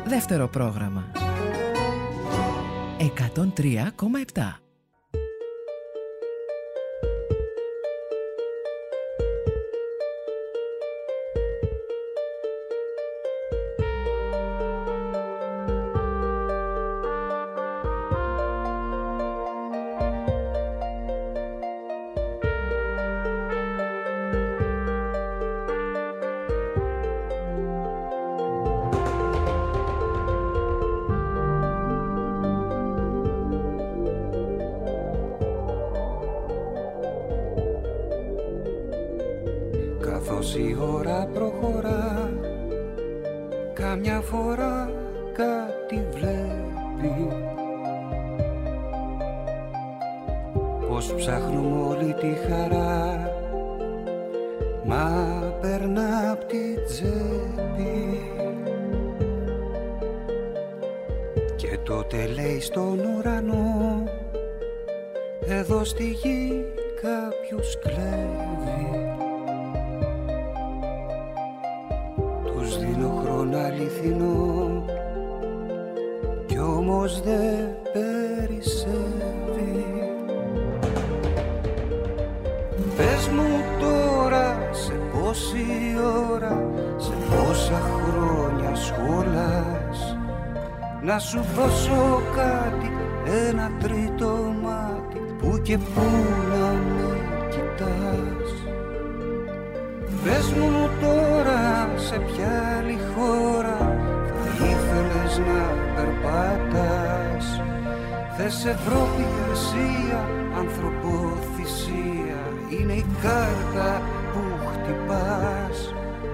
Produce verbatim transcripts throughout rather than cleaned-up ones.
Δεύτερο πρόγραμμα. εκατόν τρία κόμμα επτά. Καθώς η ώρα προχωρά, καμιά φορά κάτι βλέπει, πως ψάχνουμε όλη τη χαρά, μα περνά απ' τη τσέπη. Και τότε λέει στον ουρανό, εδώ στη γη κάποιος κλέβει. Τους δίνω χρόνο αληθινό κι όμως δεν περισσεύει. Πες μου τώρα σε πόση ώρα, σε πόσα χρόνια σχολάς, να σου δώσω κάτι, ένα τρίτο μάτι που και που να με κοιτάς. Πες μου τώρα σε ποια άλλη χώρα θα ήθελες να περπατάς. Θες Ευρώπη, Ασία, ανθρωποθυσία, είναι η κάρτα που χτυπάς.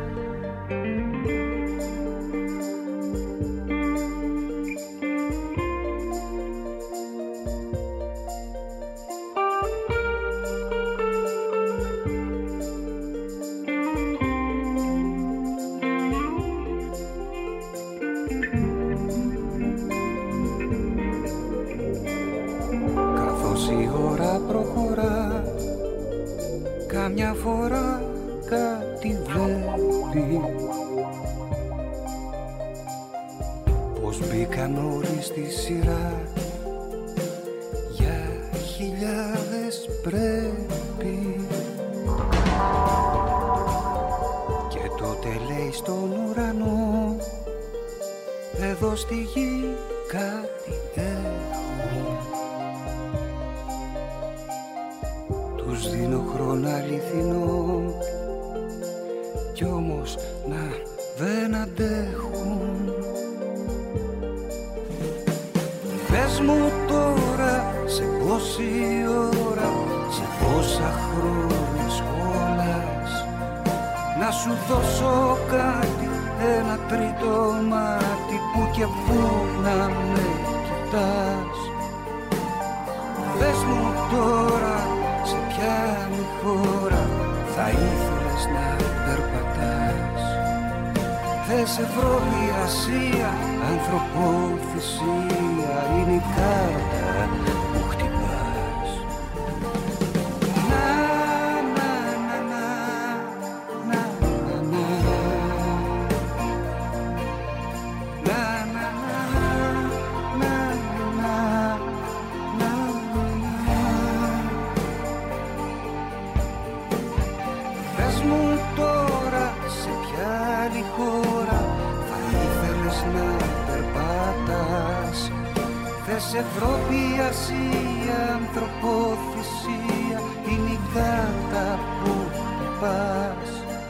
Καμιά φορά κάτι βλέπει, πως μπήκαν όλοι στη σειρά, για χιλιάδες πρέπει. Και τότε λέει στον ουρανό, εδώ στη γη κάτι έχω. Τους δίνω χρόνο αληθινό κι όμως να δεν αντέχουν. Πες μου τώρα σε πόση ώρα, σε πόσα χρόνια σχολάς, να σου δώσω κάτι, ένα τρίτο μάτι που και που να με κοιτάς. Πες μου τώρα σε ποια άλλη χώρα θα ήθελες να περπατάς. Θες Ευρώπη, Ασία, ανθρωποθυσία, είναι η κάρτα που χτυπάς. Να, να, να, να, να, να, να, Ευρώπη, Ασία, ανθρωποθυσία, είναι η κάρτα που χτυπάς.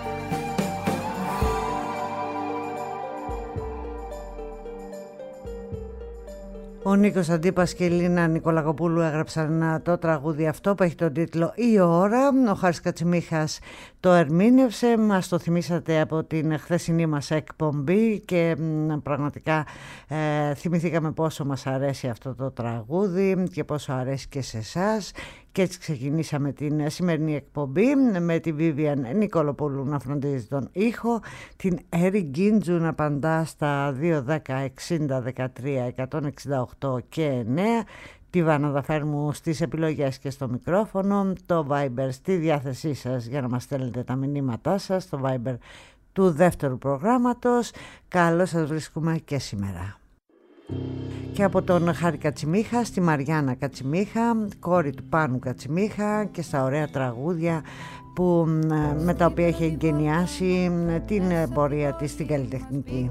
Ο Νίκος Αντίπας και η Λίνα Νικολακοπούλου έγραψαν το τραγούδι αυτό που έχει τον τίτλο «Η ώρα». Ο Χάρης Κατσιμίχας το ερμήνευσε, μας το θυμήσατε από την χθεσινή μας εκπομπή και πραγματικά ε, θυμηθήκαμε πόσο μας αρέσει αυτό το τραγούδι και πόσο αρέσει και σε εσάς. Και έτσι ξεκινήσαμε την σημερινή εκπομπή με τη Βίβιαν Νικολοπούλου να φροντίζει τον ήχο, την Έρη Γκίντζου να απαντά στα δύο δέκα εξήντα δεκατρία εκατόν εξήντα οκτώ και εννέα, τη Βάνα Δαφέρμου στις επιλογές και στο μικρόφωνο, το Viber στη διάθεσή σας για να μας στέλνετε τα μηνύματά σας, το Viber του δεύτερου προγράμματος. Καλώς σας βρίσκουμε και σήμερα. Και από τον Χάρη Κατσιμίχα στη Μαριάννα Κατσιμίχα, κόρη του Πάνου Κατσιμίχα, και στα ωραία τραγούδια που, με τα οποία έχει εγκαινιάσει την πορεία της στην καλλιτεχνική.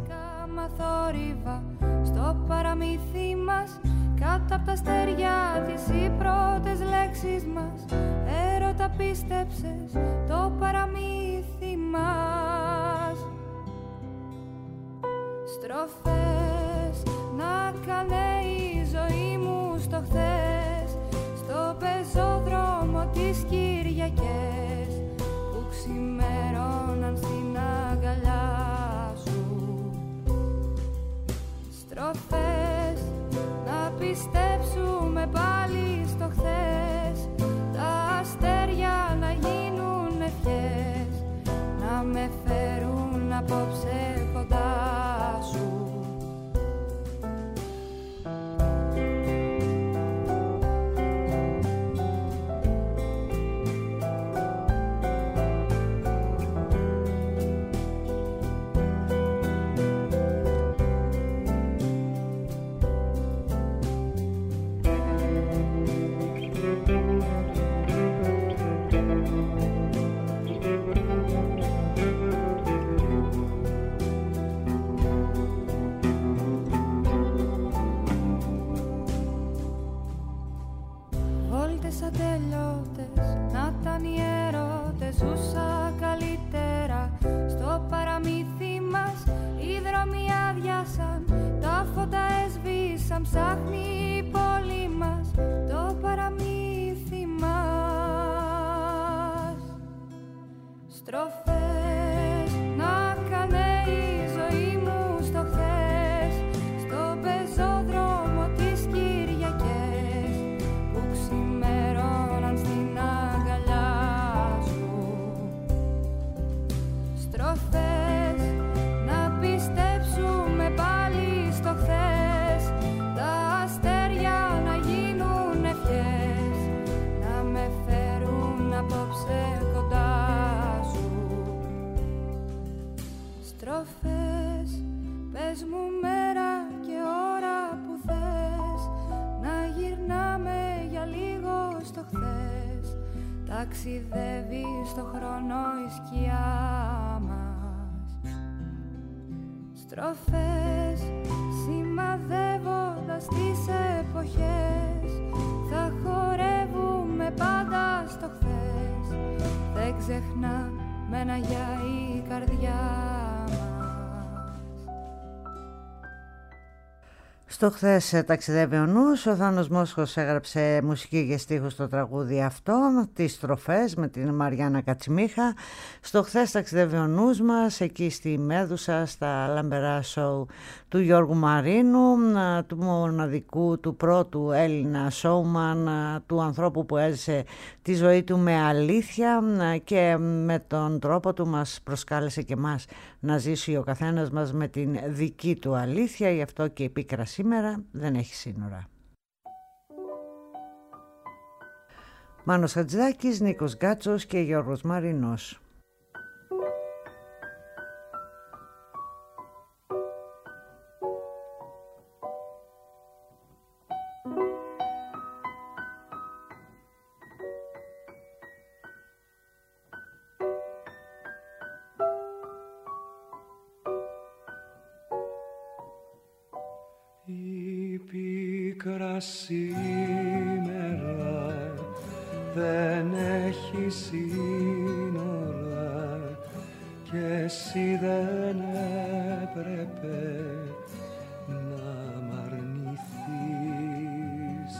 Στο παραμύθι μας, κάτω από τα στεριά της, οι πρώτες λέξεις μας. Έρωτα πίστεψες το παραμύθι μας. Στροφές να κάνε η ζωή μου στο χθες, στο πεζόδρομο τις Κυριακές που ξημερώναν στην αγκαλιά σου. Στροφές να πιστέψουμε πάλι στο χθες, τα αστέρια να γίνουν ευχές, να με φέρουν απόψε κοντά σου. Ατελειώτες, να ήταν οι έρωτες, ζούσα καλύτερα. Στο παραμύθι μας οι δρόμοι άδειασαν, τα φώτα έσβησαν, ψάχνει η πόλη μας το παραμύθι μας. Στροφές να κάνε η ζωή μου στο χθες, στο πεζόδρομο τις Κυριακές που ξημερώναν στην αγκαλιά σου. Στροφές να πιστέψουμε πάλι στο χθες, τα αστέρια να γίνουν ευχές, να με φέρουν απόψε κοντά σου. Στροφές, πες μου μέρα και ώρα που θες, να γυρνάμε για λίγο στο χθες, ταξιδεύει στο χρόνο η σκιά μας. Στροφές, σημαδεύοντας τις εποχές, θα χορεύουμε πάντα στο χθες, δεν ξεχνά μένα για η καρδιά μας. Στο χθες ταξιδεύει ο νους. Ο Θάνος Μόσχος έγραψε μουσική και στίχους στο τραγούδι αυτό, τις στροφές, με την Μαριάννα Κατσιμίχα. Στο χθες ταξιδεύει ο νους μας, εκεί στη Μέδουσα, στα λαμπερά σοου του Γιώργου Μαρίνου, του μοναδικού, του πρώτου Έλληνα σόουμαν, του ανθρώπου που έζησε τη ζωή του με αλήθεια και με τον τρόπο του μας προσκάλεσε και μας να ζήσει ο καθένας μας με την δική του αλήθεια. Γι' αυτό και η πίκρα σήμερα δεν έχει σύνορα. Μάνος Χατζηδάκης, Νίκος Γκάτσος και Γιώργος Μαρινός. Η πίκρα σήμερα δεν έχει σύνορα και εσύ δεν έπρεπε να μ' αρνηθείς.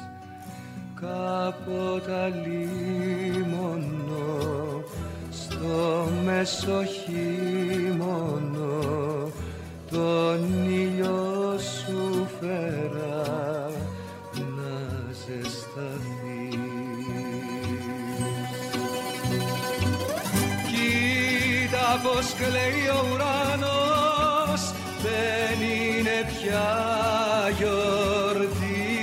Κάποτε λίμωνο στο μεσοχήμωνο τον ήλιο σου φέρα να ζεσταθείς. Κοίτα πως κλαίει ο ουρανός, δεν είναι πια γιορτή,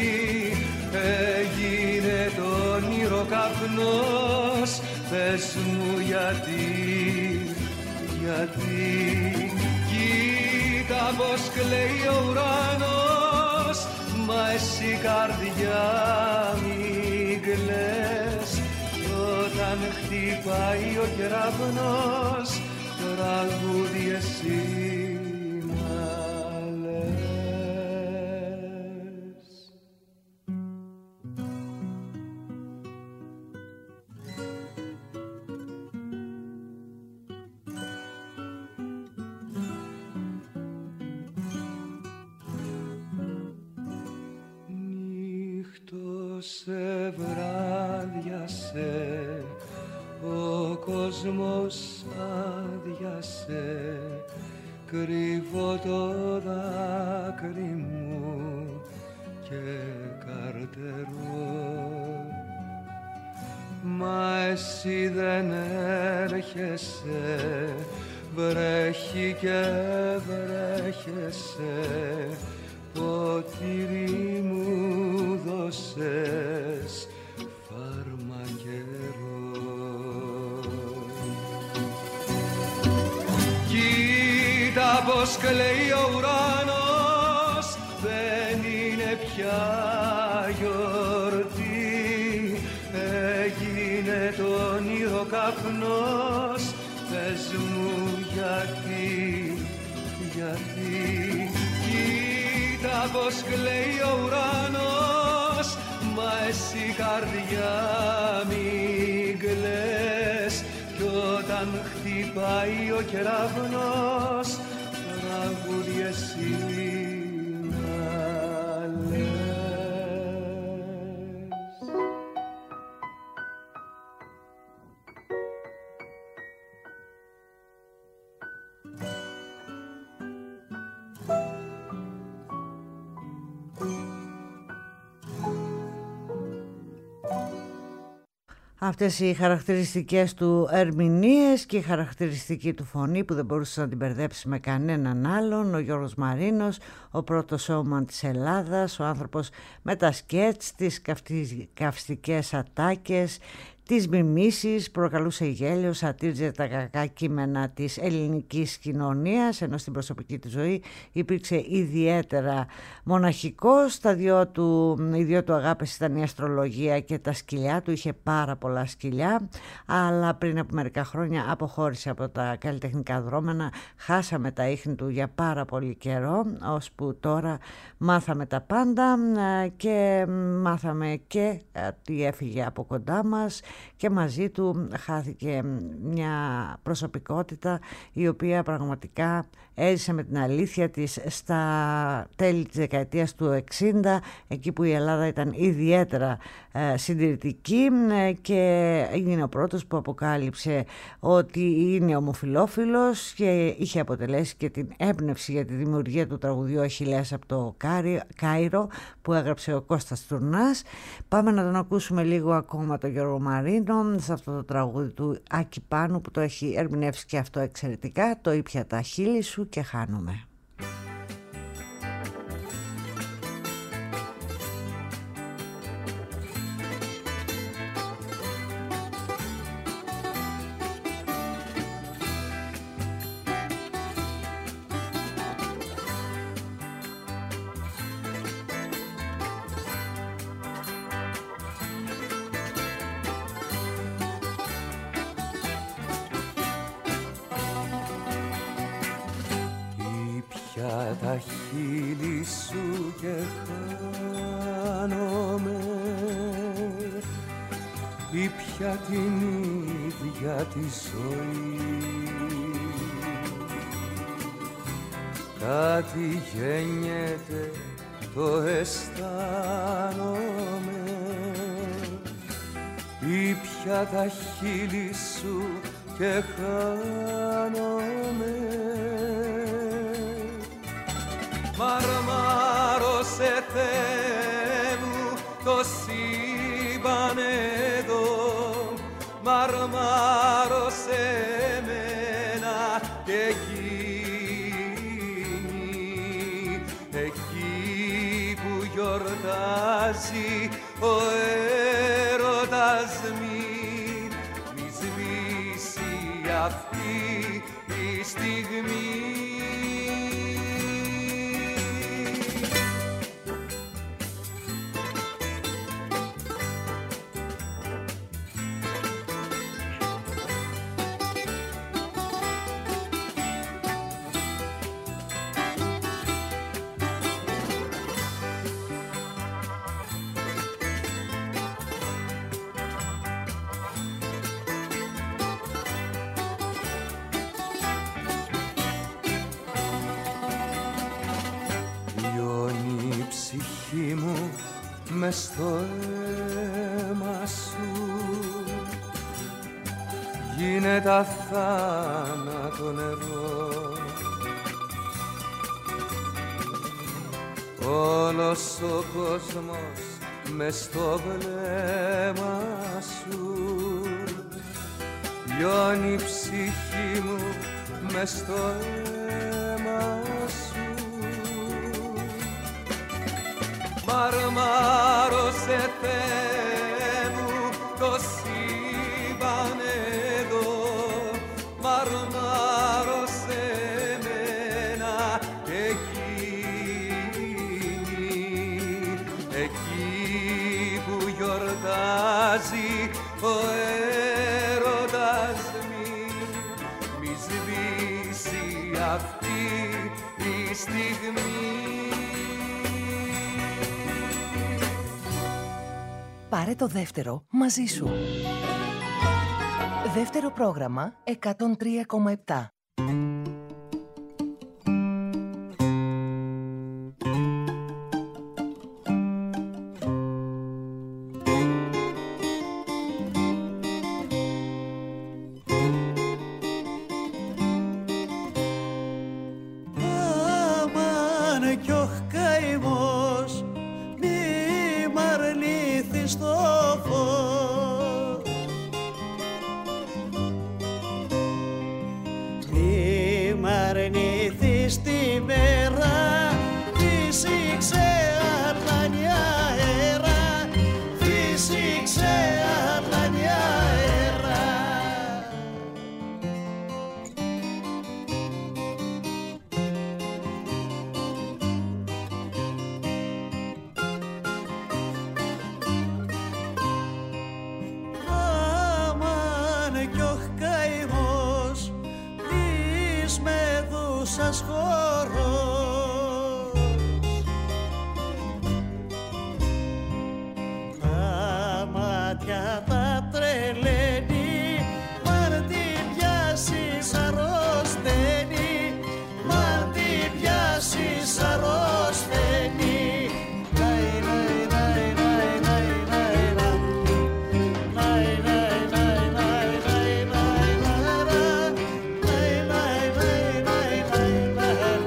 έγινε το όνειρο καπνός. Πες μου γιατί, γιατί. Κοίτα πως κλαίει ο ουρανός, μα εσύ καρδιά μη κλαις. Κι όταν χτυπάει ο κεραυνός, τραγούδι εσύ να λες. Νύχτωσε, βράδιασε, ο κόσμος άδειασε, κρύβω το δάκρυ μου και καρτερώ. Μα εσύ δεν έρχεσαι, βρέχει και βρέχεσαι, ποτήρι μου δώσες φαρμακερό. Κοίτα πως κλαίει ο ουρανός, δεν είναι πια γιορτή, έγινε το όνειρο καπνός. Πες μου γιατί, γιατί. Κοίτα πως κλαίει ο ουρανός, μα εσύ καρδιά μη κλαις. Κι όταν χτυπάει ο κεραυνός, τραγούδι εσύ να λες. Αυτές οι χαρακτηριστικές του ερμηνείες και η χαρακτηριστική του φωνή που δεν μπορούσε να την μπερδέψει με κανέναν άλλον, ο Γιώργος Μαρίνος, ο πρώτος σόουμαν της Ελλάδας, ο άνθρωπος με τα σκέτς, τις καυστικές ατάκες, τις μιμήσεις, προκαλούσε γέλιο, σατήριζε τα κακά κείμενα της ελληνικής κοινωνίας, ενώ στην προσωπική του ζωή υπήρξε ιδιαίτερα μοναχικός. Τα δυο του, οι δύο του αγάπες ήταν η αστρολογία και τα σκυλιά του, είχε πάρα πολλά σκυλιά, αλλά πριν από μερικά χρόνια αποχώρησε από τα καλλιτεχνικά δρόμενα, χάσαμε τα ίχνη του για πάρα πολύ καιρό, ώσπου τώρα μάθαμε τα πάντα και μάθαμε και ότι έφυγε από κοντά μας. Και μαζί του χάθηκε μια προσωπικότητα η οποία πραγματικά έζησε με την αλήθεια της στα τέλη της δεκαετίας του εξήντα, εκεί που η Ελλάδα ήταν ιδιαίτερα ε, συντηρητική, ε, και είναι ο πρώτος που αποκάλυψε ότι είναι ομοφυλόφιλος και είχε αποτελέσει και την έμπνευση για τη δημιουργία του τραγουδιού Αχιλλέας από το Κάιρο που έγραψε ο Κώστας Τουρνάς. Πάμε να τον ακούσουμε λίγο ακόμα, τον Γιώργο Μαρίνο, σε αυτό το τραγούδι του Άκη Πάνου που το έχει ερμηνεύσει και αυτό εξαιρετικά, το «Ήπια τα χείλη σου και χάνομαι». Τα χείλη σου και χάνομαι, ήπια την ίδια τη ζωή. Κάτι γεννιέται, το αισθάνομαι, ήπια τα χείλη σου και χάνομαι. Μαρμάρωσε Θεέ μου το σύμπαν εδώ, μαρμάρωσε εμένα και εκείνη, εκεί που γιορτάζει ο έρωτας, μη, μη σβήσει αυτή η στιγμή. Λιώνει η ψυχή μου μες στο αίμα σου, γίνεται αθάνατο νερό. Όλος ο κόσμος μες στο βλέμμα σου, λιώνει η ψυχή μου μες στο αίμα σου. Μαρμάρωσε Θεέ μου το σύμπαν εδώ, μαρμάρωσε εμένα εκείνη, εκεί που γιορτάζει ο έρωτας μη, μη σβήσει αυτή η στιγμή. Πάρε το δεύτερο μαζί σου. Δεύτερο πρόγραμμα εκατόν τρία κόμμα επτά. Αμάν κι ο καημός, μη μ' αρνήθεις το φως, μη μ' αρνήθεις τη μέρα, φύσηξε αλάνι αέρα, φύσηξε αλάνι αέρα. Αμάν κι ο καημός της μεδούσας χορός, τα μάτια τα τρελαίνει, μ' αν την πιάσεις αρρωσταίνει, μ' αν την πιάσεις αρρωσταίνει. Ναϊ, ναϊ, ναϊ, ναϊ, ναϊ, ναϊ, ναϊ, ναϊ, ναϊ, ναϊ, ναϊ, ναϊ, ναϊ, ναϊ, ναϊ, ναϊ,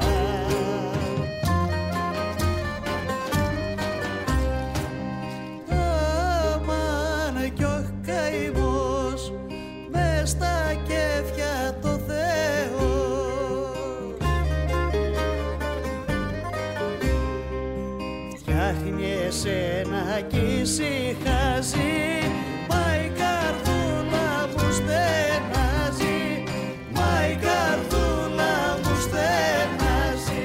αμάν κι ο καημός μες στα κέφια το Θεό, φτιάχνει εσένα κι ησυχάζει, μα η καρδούλα μου στενάζει, μα η καρδούλα μου στενάζει.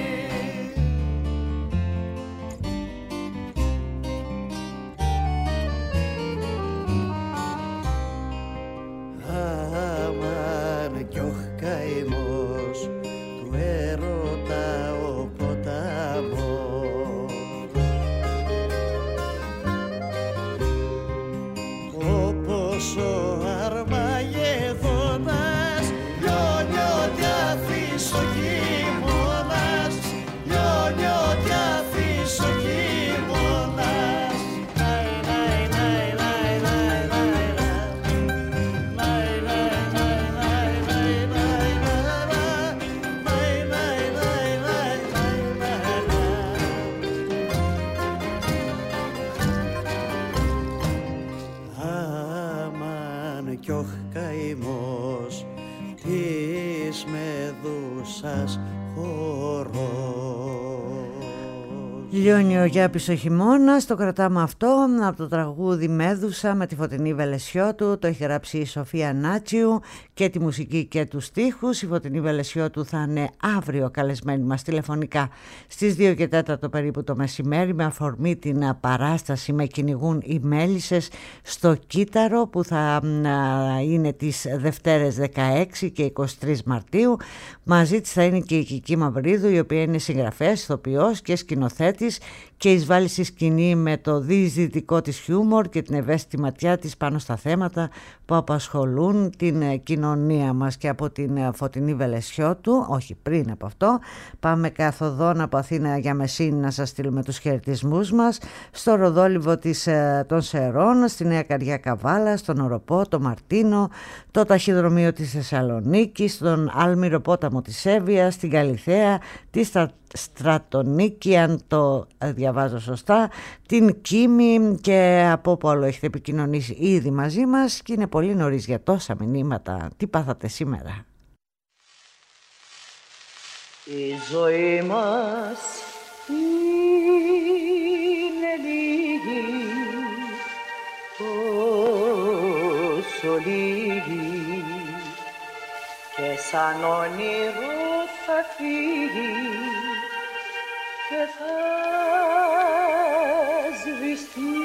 Αμάν κι ο καημός του έρωτα ο ποταμός, όπως ο Αρμαγεδόνας λιώνει ό,τι αφήσω χειμώνας, λιώνει ό,τι αφήσω χειμώνας. Ναϊ, ναϊ, ναϊ, ναϊ, ναϊ, ναϊ, ναϊ, ναϊ, ναϊ, ναϊ, ναϊ, ναϊ, ναϊ, ναϊ, ναϊ, ναϊ, αμάν κι ο καημός της μεδούσας χορός. Λιώνει ο Γιάπης ο χειμώνας, το κρατάμε αυτό από το τραγούδι Μέδουσα με τη Φωτεινή Βελεσιώτου, το έχει γράψει η Σοφία Νάτσιου και τη μουσική και τους στίχους. Η Φωτεινή Βελεσιώτου θα είναι αύριο καλεσμένη μας τηλεφωνικά στις δύο και τέταρτο περίπου το μεσημέρι, με αφορμή την παράσταση «Με κυνηγούν οι μέλισσες» στο Κύτταρο, που θα είναι τις Δευτέρες δεκαέξι και είκοσι τρεις Μαρτίου. Μαζί της θα είναι και η Κική Μαυρίδου, η οποία είναι συγγραφέας, ηθοποιός και σκηνοθέτης και εισβάλλει στη σκηνή με το διεισδυτικό της χιούμορ και την ευαίσθητη ματιά της πάνω στα θέματα που απασχολούν την κοινωνία μας. Και από την Φωτεινή Βελεσιώτου, όχι πριν από αυτό, πάμε καθοδόν από Αθήνα για Μεσίνη να σας στείλουμε τους χαιρετισμούς μας στο Ροδόλιβο της, των Σερών, στη Νέα Καρδιά Καβάλα, στον Οροπό, το Μαρτίνο, το ταχυδρομείο της Θεσσαλονίκης, στον Άλμυρο Πόταμο της Εύβοιας, στην Καλιθέα, τη Στα... Στρατονίκη, αν το διαβάζω σωστά, την Κίμη και από όπου άλλο έχετε επικοινωνήσει ήδη μαζί μας, και είναι πολύ νωρίς για τόσα μηνύματα. Τι πάθατε σήμερα? Η ζωή μας είναι λίγη, τόσο λίγη, και σαν όνειρο θα φύγει και θα σβηστεί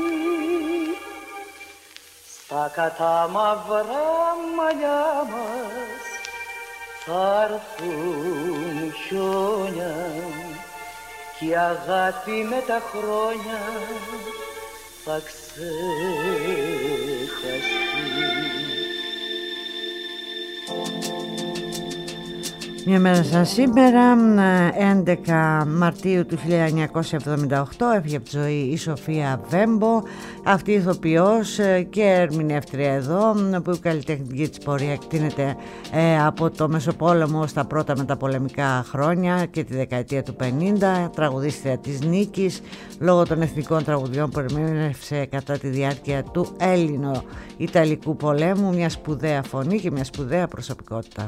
στα κατάμαυρα μαλλιά μας. Θα έρθουν χιόνια κι η αγάπη με τα χρόνια θα ξεχαστεί. Μια μέρα σαν σήμερα, έντεκα Μαρτίου του χίλια εννιακόσια εβδομήντα οκτώ, έφυγε από τη ζωή η Σοφία Βέμπο, αυτή η ηθοποιός και ερμηνεύτρια εδώ, που η καλλιτεχνική της πορεία εκτείνεται ε, από το Μεσοπόλεμο στα πρώτα μεταπολεμικά χρόνια και τη δεκαετία του πενήντα, τραγουδίστρια της Νίκης, λόγω των εθνικών τραγουδιών που ερμήνευσε κατά τη διάρκεια του Έλληνο-Ιταλικού πολέμου, μια σπουδαία φωνή και μια σπουδαία προσωπικότητα.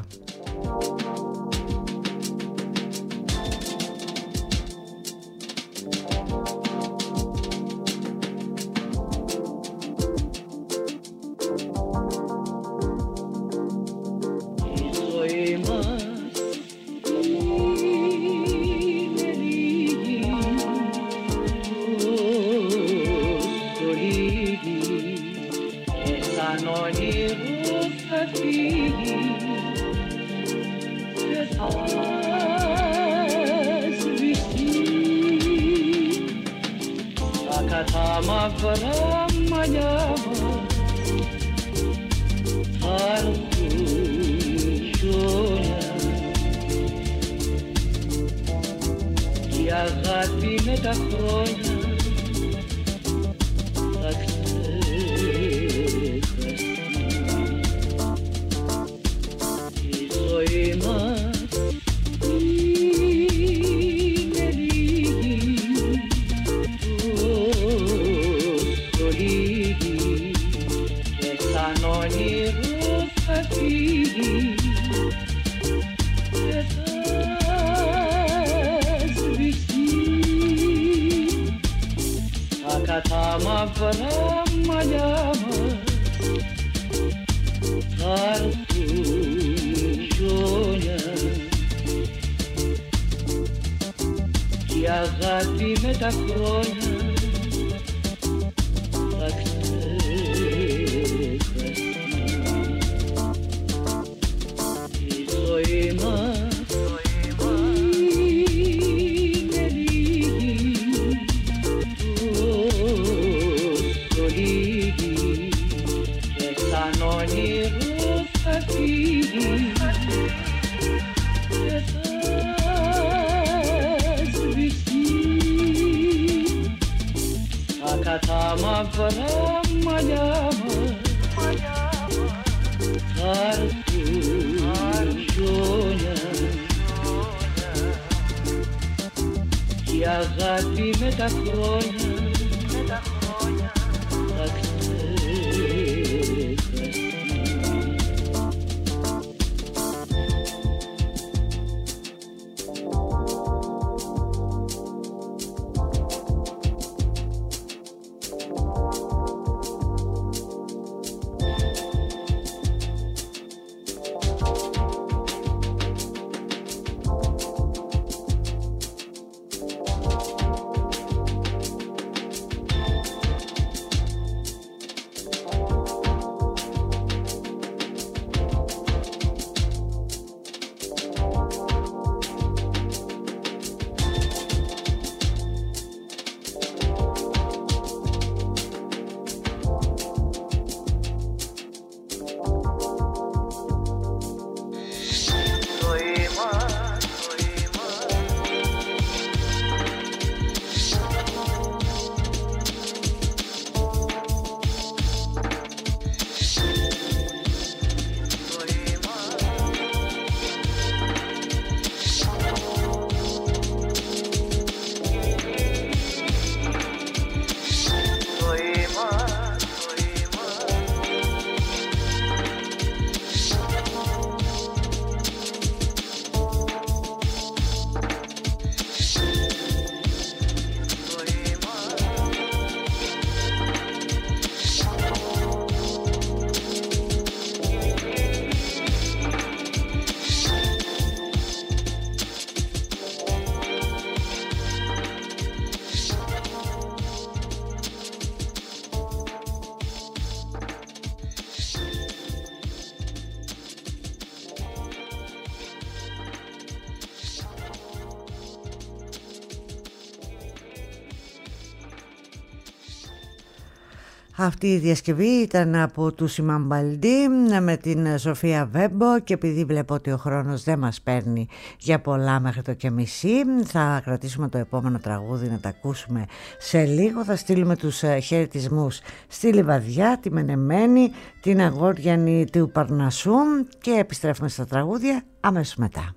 Αυτή η διασκευή ήταν από του Σιμαμπαλντή με την Σοφία Βέμπο και επειδή βλέπω ότι ο χρόνος δεν μας παίρνει για πολλά μέχρι το και μισή, θα κρατήσουμε το επόμενο τραγούδι να τα ακούσουμε σε λίγο. Θα στείλουμε τους χαιρετισμούς στη Λιβαδιά, τη Μενεμένη, την Αγόριανη του Παρνασσού και επιστρέφουμε στα τραγούδια αμέσως μετά.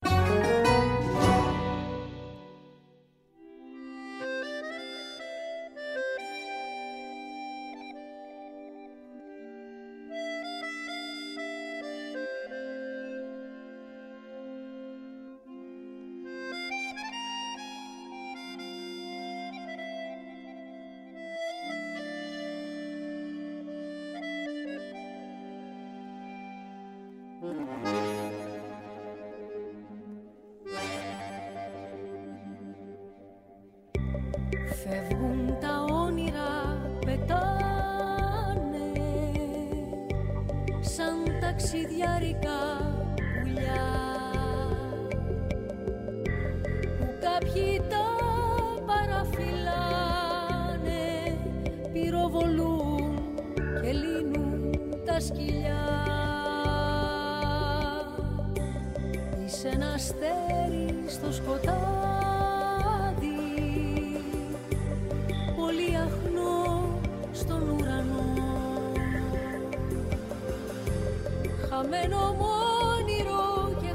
Φεύγουν τα όνειρα, πετάνε σαν ταξιδιάρικα πουλιά που κάποιοι τα παραφυλάνε, πυροβολούν και λύνουν τα σκυλιά. Είσαι ένα αστέρι στο σκοτάδι, πολύ αχνό στον ουρανό, χαμένο μόνιρο και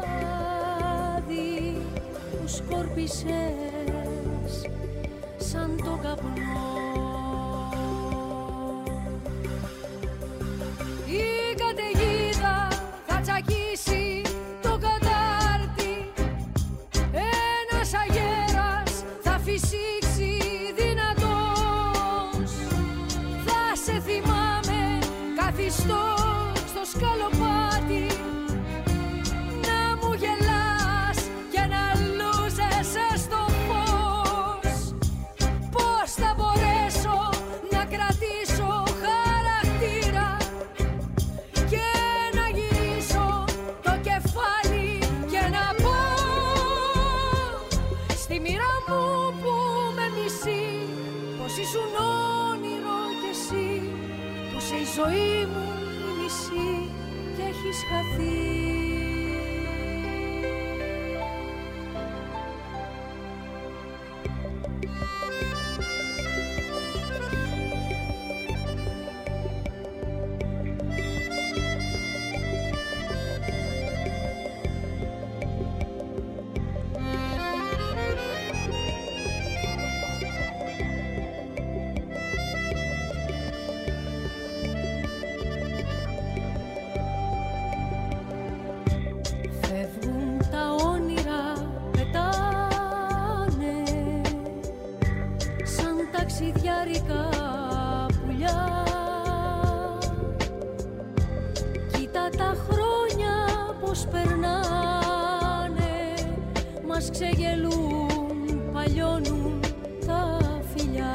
χάδι που σκόρπισες σαν το καπνό. Η καταιγίδα θα τσακίσει το κατάρτι, ένας αγέρας θα φυσήξει δυνατός. Θα σε θυμάμαι καθιστό στο σκαλοπάτι, να μου γελάς και να λούζεσαι στο φως. Πώς θα μπορέσω να κρατήσω χαρακτήρα και να γυρίσω το κεφάλι και να πω στη μοίρα μου που με μισεί, πως ήσουν όνειρο κι εσύ, που σε η ζωή μου η μισή και έχεις χαθεί. Φεύγουν τα όνειρα, πετάνε σαν ταξιδιάρικα πουλιά. Κοίτα τα χρόνια πως περνάνε, μας ξεγελούν, παλιώνουν τα φιλιά.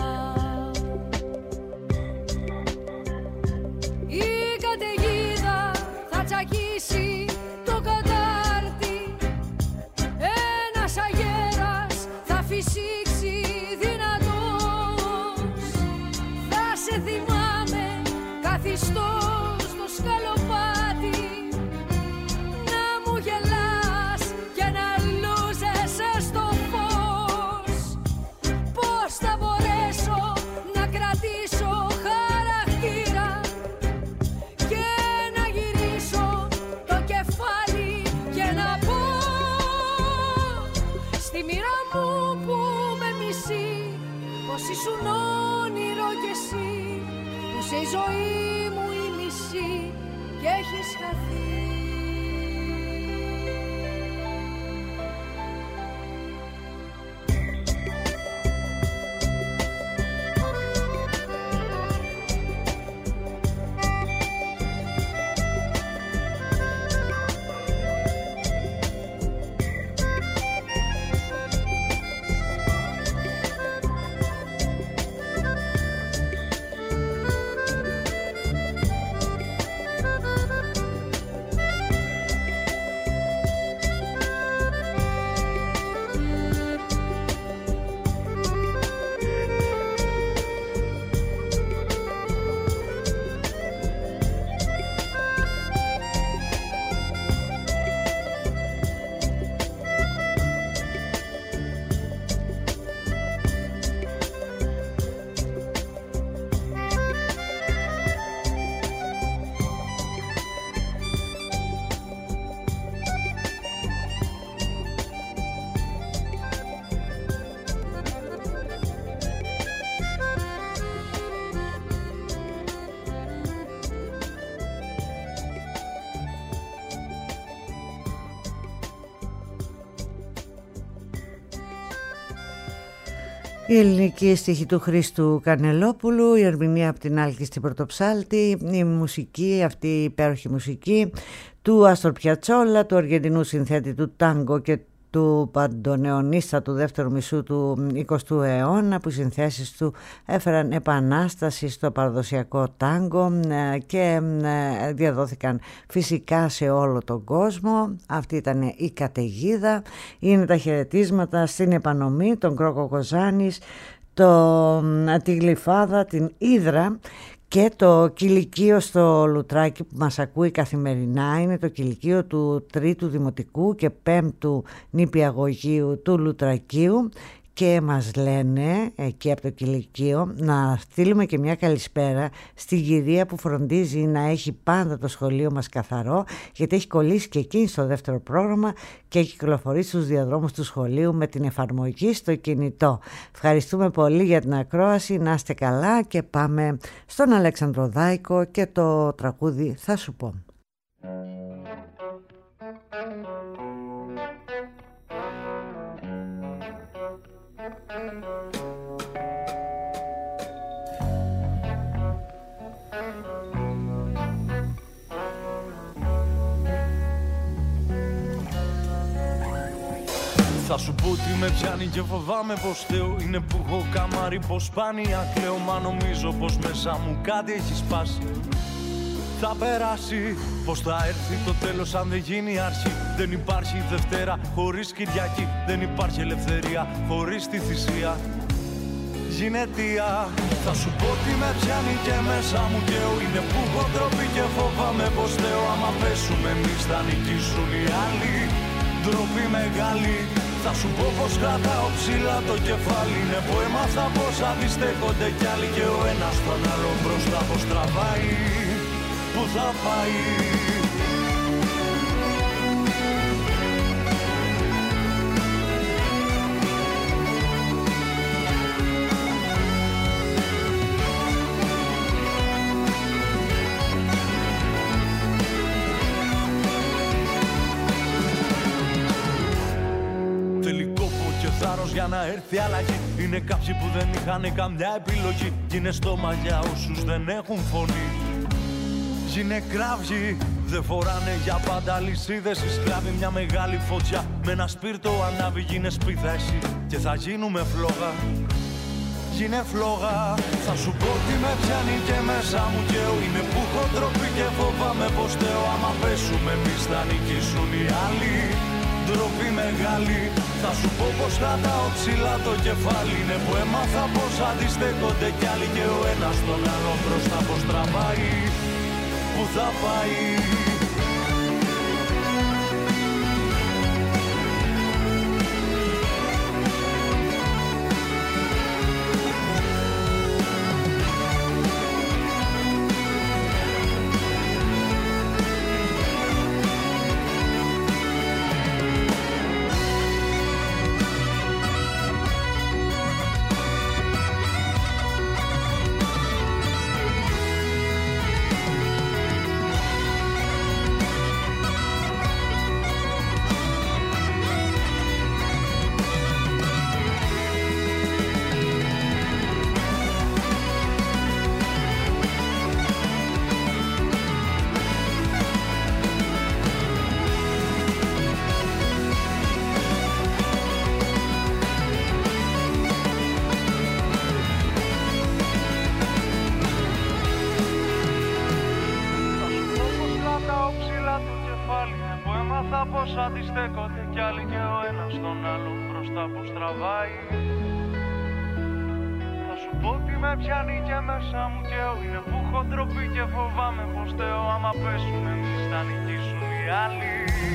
Η καταιγίδα θα τσακίσει το κατάρτι, ένας αγέρας θα φυσήξει δυνατός. Θα σε θυμάμαι καθιστό στο σκαλοπάτι, να μου γελάς και να λούζεσαι στο φως. Πώς θα μπορέσω να κρατήσω χαρακτήρα και να γυρίσω το κεφάλι και να πω στη μοίρα μου που με μισεί, πως ήσουν όνειρο κι εσύ, που σε η ζωή μου η μισή και έχεις χαθεί. Η ελληνική στίχη του Χρήστου Κανελόπουλου, η ερμηνεία από την Άλκη στην Πρωτοψάλτη, η μουσική, αυτή η υπέροχη μουσική του Άστορ Πιατσόλα, του Αργεντινού συνθέτη του τάγκο και του παντονεωνίστα του δεύτερου μισού του εικοστού αιώνα, που οι συνθέσεις του έφεραν επανάσταση στο παραδοσιακό τάγκο και διαδόθηκαν φυσικά σε όλο τον κόσμο. Αυτή ήταν η καταιγίδα. Είναι τα χαιρετίσματα στην επανομή, τον Κρόκο Κοζάνης, το, τη Γλυφάδα, την Ύδρα και το κηλικείο στο Λουτράκι που μας ακούει καθημερινά. Είναι το κηλικείο του τρίτου δημοτικού και πέμπτου νηπιαγωγείου του Λουτρακίου και μας λένε εκεί από το κηλικείο να στείλουμε και μια καλησπέρα στη κυρία που φροντίζει να έχει πάντα το σχολείο μας καθαρό, γιατί έχει κολλήσει και εκείνη στο δεύτερο πρόγραμμα και έχει κυκλοφορήσει στους διαδρόμους του σχολείου με την εφαρμογή στο κινητό. Ευχαριστούμε πολύ για την ακρόαση, να είστε καλά και πάμε στον Αλέξανδρο Δάικο και το τραγούδι «Θα σου πω». Θα σου πω τι με πιάνει και φοβάμαι πως θέω. Είναι που έχω καμάρι πως σπάνια κλαίω. Μα νομίζω πως μέσα μου κάτι έχει σπάσει. Θα περάσει, πως θα έρθει το τέλος αν δεν γίνει αρχή. Δεν υπάρχει Δευτέρα χωρίς Κυριακή. Δεν υπάρχει ελευθερία χωρίς τη θυσία. Γυναιτία, θα σου πω τι με πιάνει και μέσα μου καίω. Είναι που έχω ντροπή και φοβάμαι πως θέω. Άμα πέσουμε εμείς θα νικήσουν οι άλλοι. Ντροπή μεγάλη. Θα σου πω πως κρατάω ψηλά το κεφάλι. Είναι που έμαθα πως αντιστέκονται κι άλλοι. Και ο ένας τον άλλον μπροστά πως τραβάει. Πού θα πάει. Για να έρθει αλλαγή. Είναι κάποιοι που δεν είχαν καμιά επιλογή. Γίνε στόμα για όσους δεν έχουν φωνή. Γίνε κραύγοι, δεν φοράνε για πάντα λυσίδες. Οι σκλάβοι μια μεγάλη φωτιά. Με ένα σπίρτο ανάβει γίνε σπίθα εσύ. Και θα γίνουμε φλόγα. Γίνε φλόγα. Θα σου πω τι με πιάνει και μέσα μου καίω. Είναι που έχω ντροπή και φοβάμαι πως θέω. Άμα πέσουμε εμείς θα νικήσουν οι άλλοι. Ντροπή μεγάλη. Θα σου πω πως κρατάω ψηλά το κεφάλι. Είναι που έμαθα πως αντιστέκονται κι άλλοι. Και ο ένας τον άλλον μπροστά πως τραβάει. Πού θα πάει. Αντιστέκονται κι άλλοι και ο ένας τον άλλον μπροστά πως τραβάει. Θα σου πω τι με πιάνει και μέσα μου καίω. Είναι που έχω ντροπή και φοβάμαι πως θέω. Άμα πέσουν εμείς θα νικήσουν οι άλλοι.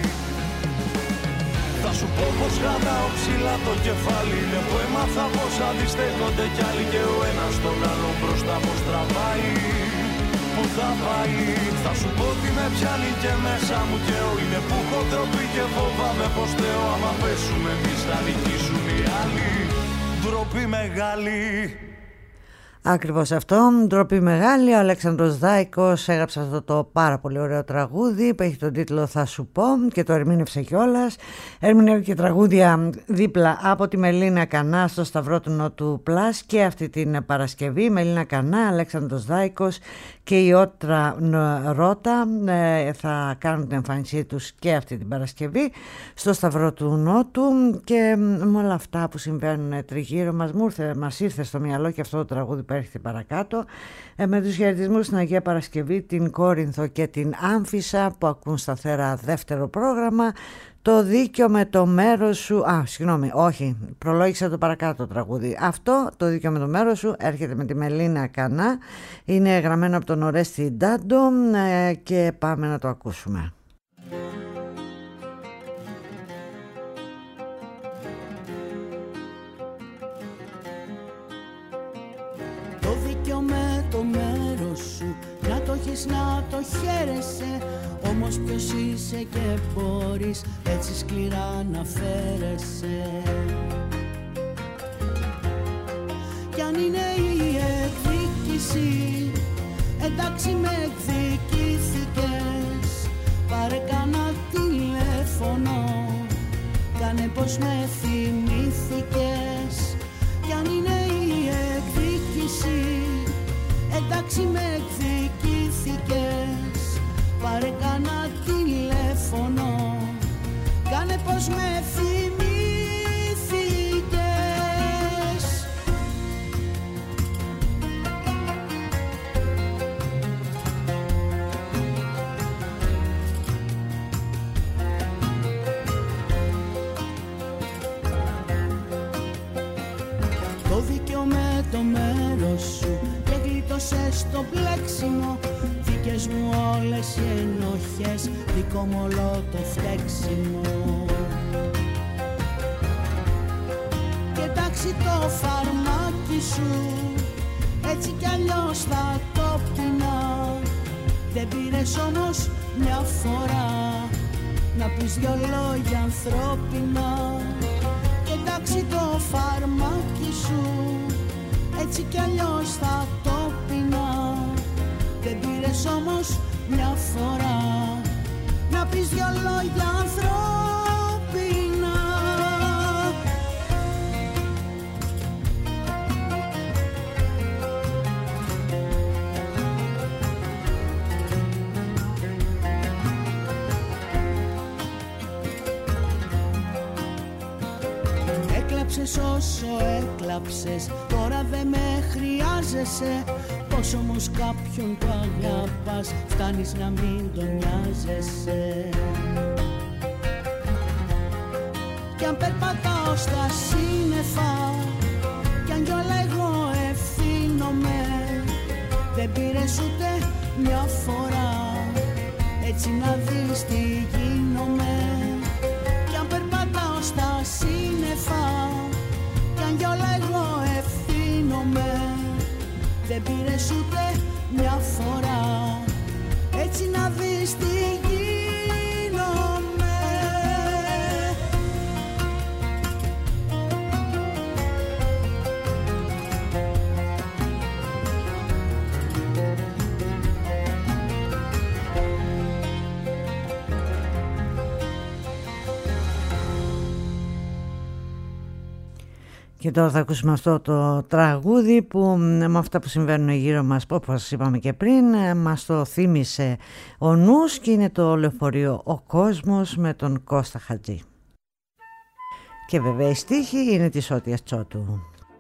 Θα σου πω πως κρατάω ψηλά το κεφάλι. Είναι που έμαθα πως αντιστέκονται κι άλλοι και ο ένας τον άλλον μπροστά πως τραβάει. Πού θα πάει. Θα σου πω τι με πιάνει και μέσα μου καίω. Είναι που έχω ντροπή και φοβάμαι πως θέω. Άμα πέσουμε εμείς θα νικήσουν οι άλλοι. Ντροπή μεγάλη. Ακριβώς αυτό, ντροπή μεγάλη. Ο Αλέξανδρος Δάικος έγραψε αυτό το πάρα πολύ ωραίο τραγούδι που έχει τον τίτλο «Θα σου πω» και το ερμήνευσε κιόλας. Ερμηνεύει και τραγούδια δίπλα από τη Μελίνα Κανά στο Σταυρό του Νότου Πλάς και αυτή την Παρασκευή. Μελίνα Κανά, Αλέξανδρος Δάικος και η Ότρα Ρότα ε, θα κάνουν την εμφάνισή τους και αυτή την Παρασκευή στο Σταυρό του Νότου. Και με όλα αυτά που συμβαίνουν τριγύρω μας, μου ήρθε, μας ήρθε στο μυαλό και αυτό το τραγούδι που έρχεται παρακάτω, ε, με τους χαιρετισμούς στην Αγία Παρασκευή, την Κόρινθο και την Άμφισσα που ακούν σταθερά δεύτερο πρόγραμμα. Το δίκιο με το μέρος σου, α, συγγνώμη, όχι, προλόγησα το παρακάτω τραγούδι. Αυτό, το δίκιο με το μέρος σου, έρχεται με τη Μελίνα Κανά, είναι γραμμένο από τον Ορέστη Ντάντο ε, και πάμε να το ακούσουμε. Το δίκιο με το μέρος σου, να το έχεις, να το χαίρεσαι. Όμως ποιος είσαι και μπορείς έτσι σκληρά να φέρεσαι. Κι αν είναι η εκδίκηση, εντάξει με εκδικήθηκες. Πάρε κανένα τηλέφωνο, κάνε πως με θυμήθηκες. Κι αν είναι η εκδίκηση, εντάξει με εκδικήθηκες. Πάρε κανένα τηλέφωνο, κάνε πως με θυμήθηκες. Το δίκιο με το μέρος σου και γλίτωσες το πλέξιμο. Δικές μου όλες οι ενοχές, δικό μου όλο το φταίξιμο. Και εντάξει το φαρμάκι σου, έτσι κι αλλιώς θα το πεινά. Δεν πήρες όμως μια φορά να πεις δυο λόγια ανθρώπινα. Και εντάξει το φαρμάκι σου, έτσι κι αλλιώς θα το πεινά. Δεν πήρες όμως μια φορά να πεις δυο λόγια ανθρώπινα. Έκλαψες όσο έκλαψες, τώρα δεν με χρειάζεσαι. Πως όμως κάποιον το αγαπάς, φτάνεις να μην τον νοιάζεσαι. Κι αν περπατάω στα σύννεφα, κι αν κιόλα εγώ ευθύνομαι, δεν πήρες ούτε μια φορά έτσι να δεις τι γίνομαι. Κι αν περπατάω στα σύννεφα, κι αν κιόλα εγώ ευθύνομαι, δεν πήρες ούτε μια φορά έτσι να δεις τι γίνομαι. Και τώρα θα ακούσουμε αυτό το τραγούδι που με αυτά που συμβαίνουν γύρω μας, όπως είπαμε και πριν, μας το θύμισε ο νους, και είναι το λεωφορείο «Ο Κόσμος» με τον Κώστα Χατζή. Και βέβαια η στίχη είναι της Ότιας Τσότου.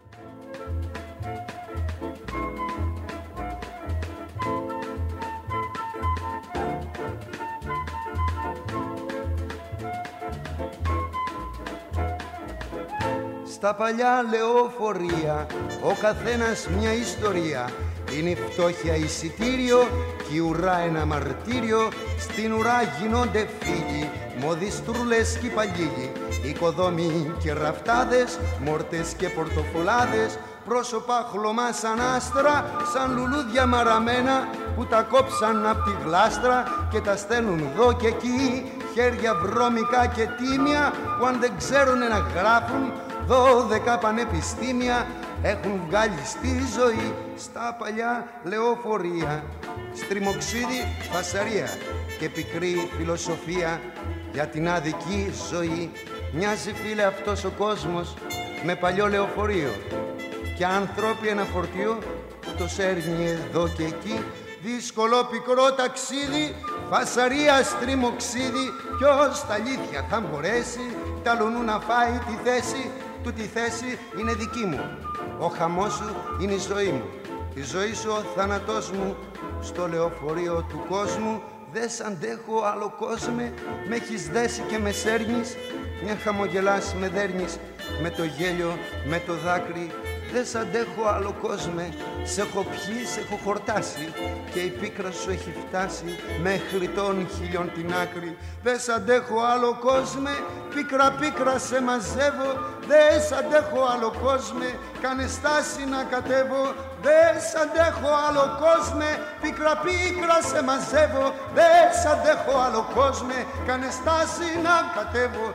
Στα παλιά λεωφορεία ο καθένας μια ιστορία. Είναι η φτώχεια εισιτήριο και η ουρά ένα μαρτύριο. Στην ουρά γινόνται φίλοι, μοδιστρούλες και παλίγοι, οικοδόμοι και ραφτάδες, μόρτες και πορτοφολάδες, πρόσωπα χλωμά σαν άστρα, σαν λουλούδια μαραμένα που τα κόψαν απ' τη γλάστρα και τα στέλνουν δω και εκεί. Χέρια βρώμικα και τίμια που αν δεν ξέρουνε να γράφουν δώδεκα πανεπιστήμια, έχουν βγάλει στη ζωή στα παλιά λεωφορεία. Στριμοξίδι, φασαρία και πικρή φιλοσοφία για την αδική ζωή. Μοιάζει φίλε αυτός ο κόσμος με παλιό λεωφορείο και ανθρώπι ένα φορτίο το σέρνει εδώ και εκεί. Δύσκολο πικρό ταξίδι, φασαρία, στριμοξίδι. Ποιος τα αλήθεια θα μπορέσει ταλονού να φάει τη θέση του? Τη θέση είναι δική μου, ο χαμός σου είναι η ζωή μου, η ζωή σου ο θάνατός μου. Στο λεωφορείο του κόσμου δεν σ' αντέχω άλλο κόσμε. Με έχεις δέσει και με σέρνεις, μια χαμογελάς με δέρνεις, με το γέλιο, με το δάκρυ. Δεν σ' αντέχω άλλο κόσμε, σε έχω πιει, σε έχω χορτάσει και η πίκρα σου έχει φτάσει μέχρι των χιλιών την άκρη. Δεν σ' αντέχω άλλο κόσμε, πίκρα πίκρα σε μαζεύω. Δεν σ' αντέχω άλλο κόσμε, κάνε στάση να κατέβω. Δεν σ' αντέχω άλλο κόσμε, πίκρα πίκρα σε μαζεύω. Δεν σ' αντέχω άλλο κόσμε, κάνε στάση να κατέβω.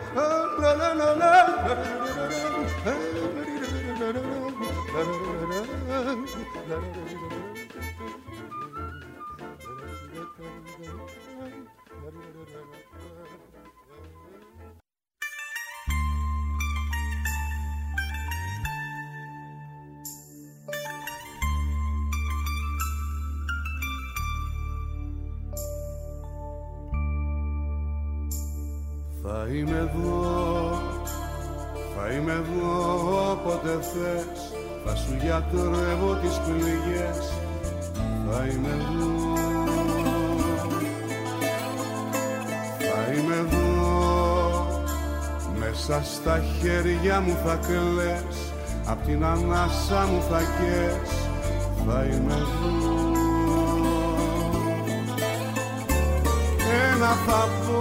Θα είμαι εδώ, θα είμαι εδώ όποτε θες. Θα σου γιατρεύω τις πληγές. Θα είμαι εδώ, θα είμαι εδώ. Μέσα στα χέρια μου θα κλαις, απ' την ανάσα μου θα καις. Θα είμαι εδώ. Ένα θα πω,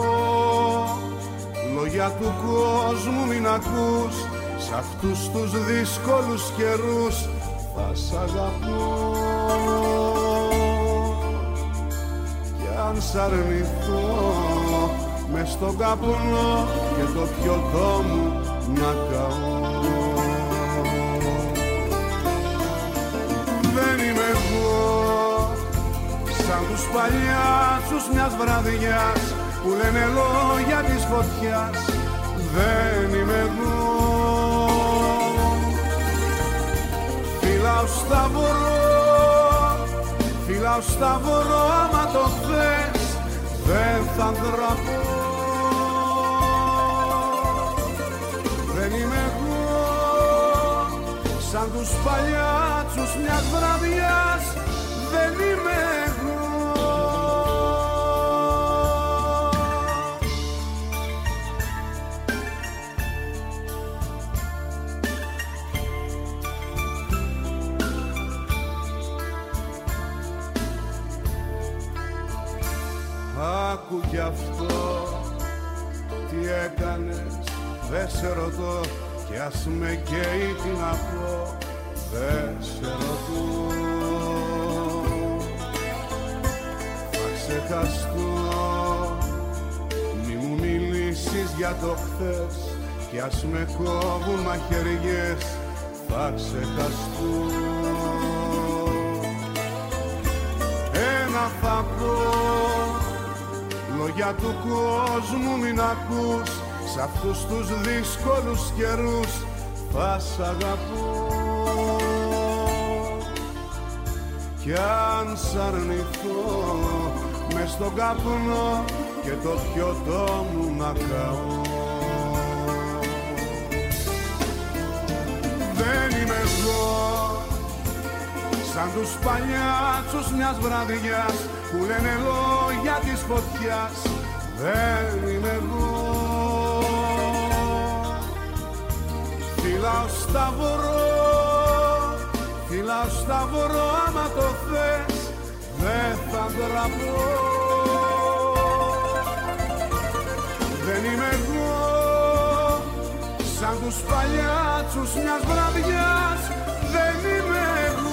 λόγια του κόσμου μην ακούς. Σ' αυτούς τους δύσκολους καιρούς θα σ' αγαπώ. Κι αν σ' αρνηθώ μες στον καπνό και το πιωτό μου να καώ. Δεν είμαι εγώ σαν τους παλιάτσους μιας βραδιάς που λένε λόγια της φωτιάς. Δεν είμαι εγώ. Φυλάω σταυρό, φυλάω σταυρό, άμα το θες δεν θα ντραπώ. Δεν είμαι εγώ σαν τους παλιάτσους μιας βραδιάς. Δεν είμαι εγώ. Άκου κι αυτό, τι έκανες, δεν σε ρωτώ. Κι ας με καίει τι να πω, δεν σε ρωτώ. Θα ξεχαστώ, μη μου μιλήσεις για το χθες. Κι ας με κόβουν μαχαιριές, θα ξεχαστώ. Ένα θα πω, λόγια του κόσμου μην ακούς. Σ' αυτούς τους δύσκολους καιρούς θα σ' αγαπώ. Κι αν σ' αρνηθώ μες στον καπνό και το πιωτό μου να καώ. Δεν είμαι εγώ σαν τους παλιάτσους μιας βραδιάς που λένε λόγια της φωτιάς. Δεν είμαι εγώ. Φυλάω σταυρό, φυλάω σταυρό, άμα το θες δεν θα ντραπώ. Δεν είμαι εγώ σαν τους παλιάτσους μιας βραδιάς. Δεν είμαι εγώ.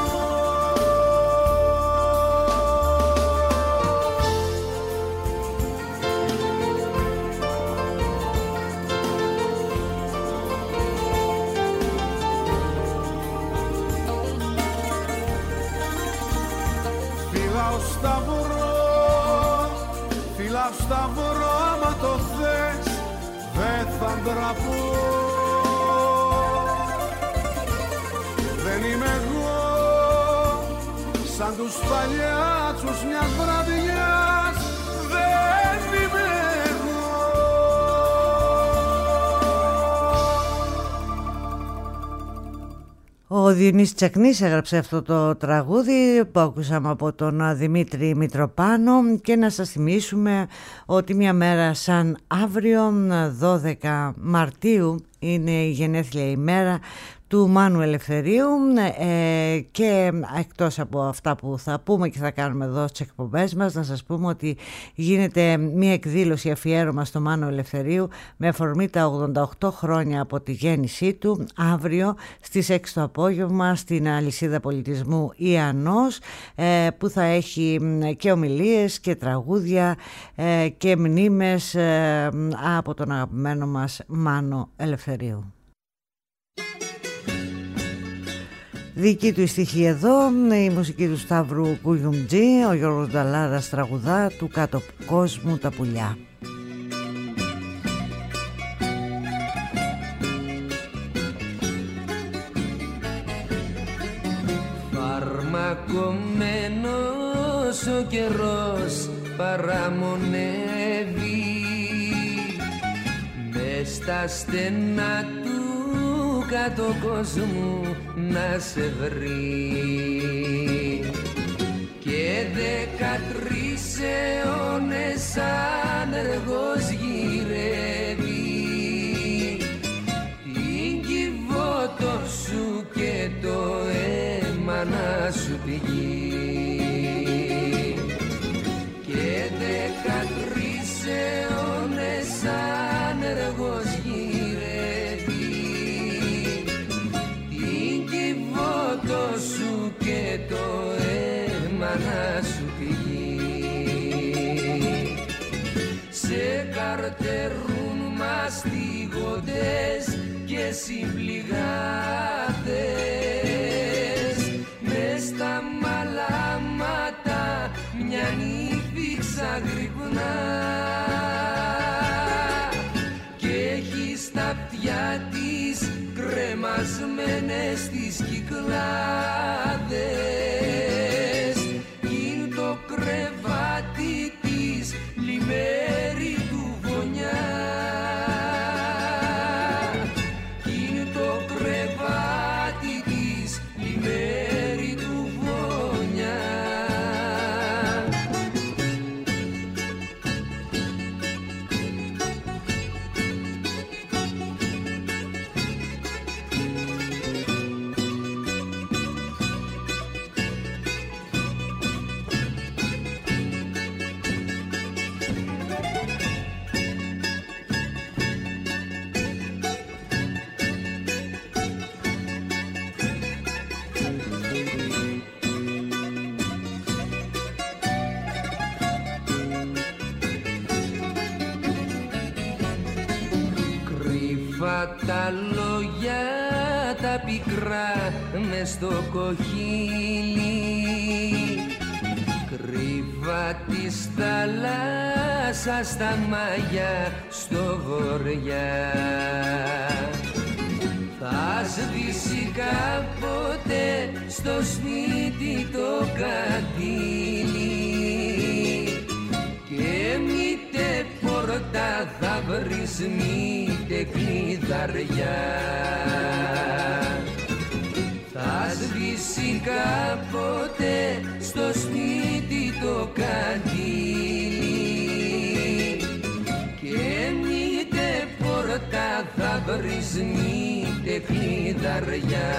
σταυρό άμα το θες δεν θα ντραπώ. Δεν είμαι εγώ σαν τους παλιάτσους μιας βραδιάς, δεν είμαι εγώ. Ο Διονύσης Τσακνής έγραψε αυτό το τραγούδι που ακούσαμε από τον Δημήτρη Μητροπάνο, και να σας θυμίσουμε ότι μια μέρα σαν αύριο, δώδεκα Μαρτίου, είναι η γενέθλια ημέρα του Μάνου Ελευθερίου, ε, και εκτός από αυτά που θα πούμε και θα κάνουμε εδώ στις εκπομπές μας, να σας πούμε ότι γίνεται μια εκδήλωση αφιέρωμα στο Μάνο Ελευθερίου με αφορμή τα ογδόντα οκτώ χρόνια από τη γέννησή του, αύριο στις έξι το απόγευμα στην Αλυσίδα Πολιτισμού Ιαννός, ε, που θα έχει και ομιλίες και τραγούδια ε, και μνήμες ε, από τον αγαπημένο μας Μάνο Ελευθερίου. Δική του η στίχη εδώ, η μουσική του Σταύρου Κουγιουμτζή, ο Γιώργος Νταλάρας τραγουδά του «Κάτω κόσμου τα πουλιά». Φαρμακωμένος ο καιρός παραμονεύει μες στα στενά του κάτω κόσμου να σε βρει, και δεκατρείς αιώνες άνεργος γυρεύει την κυβότο σου και το αίμα να σου πηγεί, και δεκατρείς αιώνες άνεργος σου και το αίμα να σου πηγεί. Σε καρτερούν μαστιγωτές και συμπληγάδες, μες στα μαλάματα μια νύφη ξαγρυπνά και έχει στα αυτιά της κρεμασμένες τις κυκλάδες, είναι το κρεβάτι της λιμέρι του γωνιά, είναι το κρεβάτι της λιμέρι του γωνιά. Τα λόγια τα πικρά μες στο κοχύλι, κρύβα της θάλασσας τα μάγια στο βοριά, θα σβήσει κάποτε στο σπίτι το κατήλι, και μήτε πόρτα θα βρεις μήτε κλειδαριά, θα σβήσει κάποτε στο σπίτι το κατήλι, και μήτε πόρτα θα βρεις μήτε κλειδαριά.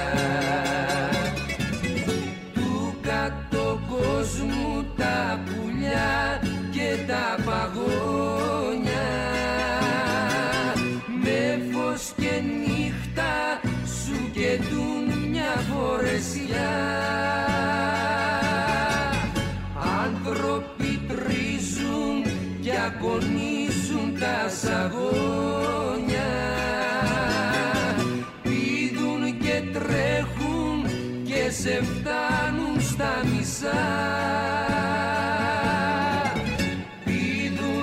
Του κάτω κόσμου τα πουλιά και τα παγόνια, με φως και νύχτα σου καιτούν μια φορεσιά. Άνθρωποι τρίζουν κι ακονίζουν τα σαγόνια, πηδούν και τρέχουν και σε φτάνουν στα μισά.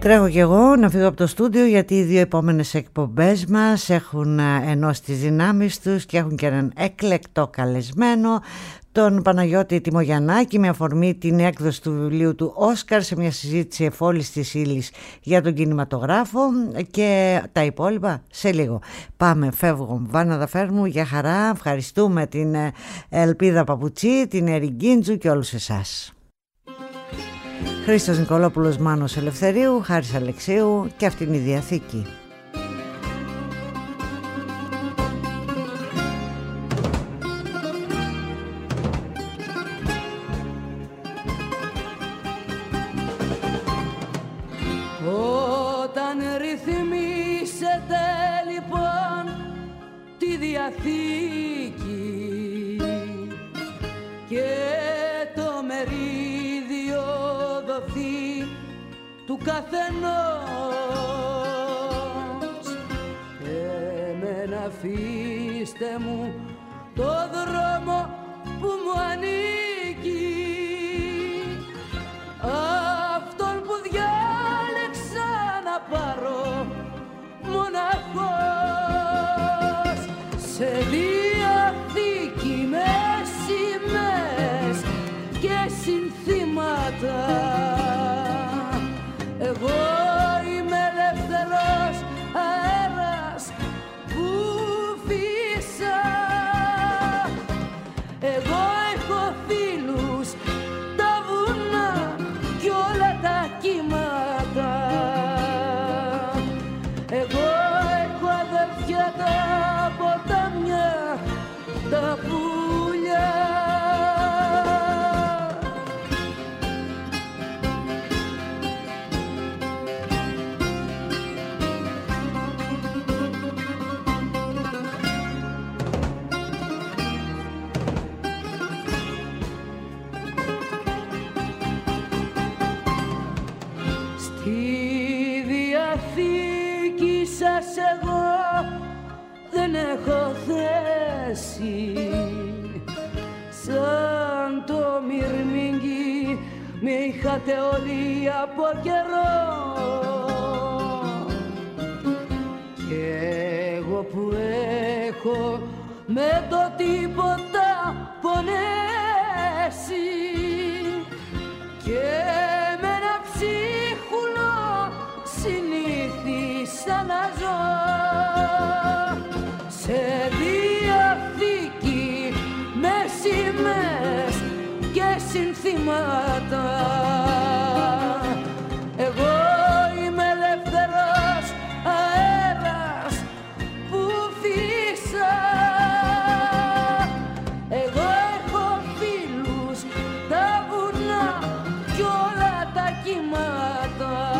Τρέχω κι εγώ να φύγω από το στούντιο, γιατί οι δύο επόμενες εκπομπές μας έχουν ενώσει τις δυνάμεις τους και έχουν και έναν εκλεκτό καλεσμένο, τον Παναγιώτη Τιμογιαννάκη, με αφορμή την έκδοση του βιβλίου του Όσκαρ, σε μια συζήτηση εφόλης της ύλης για τον κινηματογράφο, και τα υπόλοιπα σε λίγο. Πάμε, φεύγω, Βάννα Φέρμου, για χαρά, ευχαριστούμε την Ελπίδα Παπουτσί, την Εριγκίντζου και όλους εσάς. Χρήστος Νικολόπουλος, Μάνος Ελευθερίου, Χάρης Αλεξίου, και αυτή είναι η Διαθήκη. Όταν ρυθμίσετε λοιπόν τη Διαθήκη και το μερίδιο δοθεί του καθενός, εμένα αφήστε μου το δρόμο που μου ανήκει, αυτόν που διάλεξα να πάρω μοναχός, σε διαθήκη με σημαίες και συνθήματα. Εγώ είμαι ελεύθερος αέρας που φύσα, εγώ έχω φίλους τα βουνά κι όλα τα κύματα, εγώ έχω αδέρφια τα ποτάμια, τα πουλιά. Εγώ δεν έχω θέση, σαν το μυρμήγκι με είχατε όλοι από καιρό, και εγώ που έχω με το τίποτα πονέσει και με ένα ψίχουλο συνήθισα να ζω, σε διαθήκη με σημαίες και συνθήματα. Εγώ είμαι ελεύθερος αέρας που φύσα, εγώ έχω φίλους τα βουνά κι όλα τα κύματα.